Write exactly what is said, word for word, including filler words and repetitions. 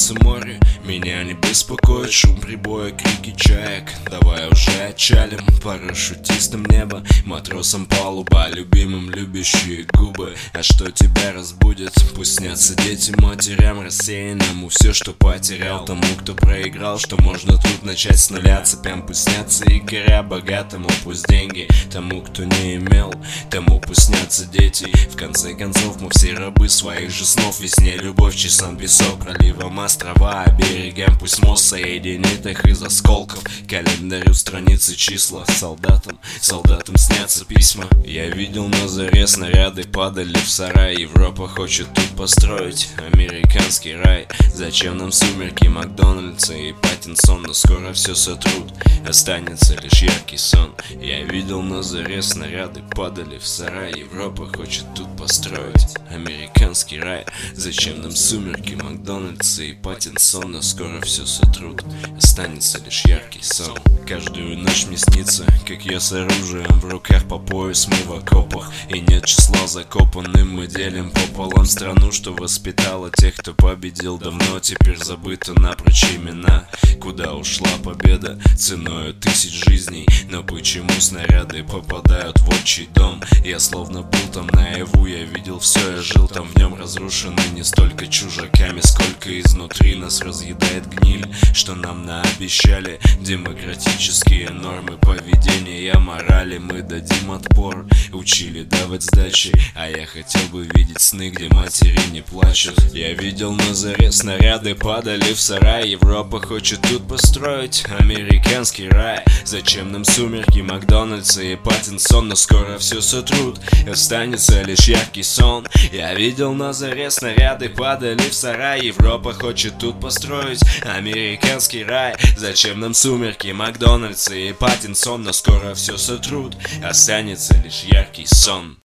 солнце, море. Меня не беспокоит шум прибоя, крики чаек. Давай уже отчалим, парашютистам небо, матросам палуба, любимым любящие губы. А что тебя разбудит? Пусть снятся дети матерям рассеянному все, что потерял. Тому, кто проиграл, что можно тут начать с нуля. Цепям пусть снятся и горя, богатому пусть деньги, тому, кто не имел, тому пусть снятся дети. В конце концов мы все рабы своих же снов. Весне любовь, часам песок, проливом острова, а берегам пусть мост соединит их из осколков. Календарю страницы, числа, солдатам, солдатам снятся письма. Я видел на заре снаряды падали в сарай. Европа хочет тут построить американский рай. Зачем нам сумерки, Макдональдса и Паттинсон? Но скоро все сотрут, останется лишь яркий сон. Я видел на заре снаряды падали в сарай. Европа хочет тут построить американский рай. Зачем нам сумерки, Макдональдса и Паттинсон? Но скоро все сотрут, останется лишь яркий сон. Каждую ночь мне снится, как я с оружием в руках по пояс, мы в окопах. И нет числа закопанным, мы делим пополам страну, что воспитала тех, кто победил. Давно теперь забыто напрочь имена. Куда ушла победа ценою тысяч жизней? Но почему снаряды попадают в отчий дом? Я словно был там наяву, я видел все, я жил там в нем, разрушенный не столько чужаками, сколько изнутри нас разъедает гниль, что нам наобещали. Демократические нормы поведения, морали, мы дадим отпор. Учили давать сдачи, а я хотел бы видеть сны, где матери не плачут. Я видел на заре снаряды падали в сарай. Европа хочет тут построить американский рай. Зачем нам сумерки, Макдональдса и Паттинсон? Но скоро все сотрут, останется лишь яркий сон. Я видел на заре снаряды падали в сарай. Европа хочет тут построить американский рай. Зачем нам сумерки, Макдональдса и Паттинсон? Но скоро все сотрут, останется лишь яркий сон.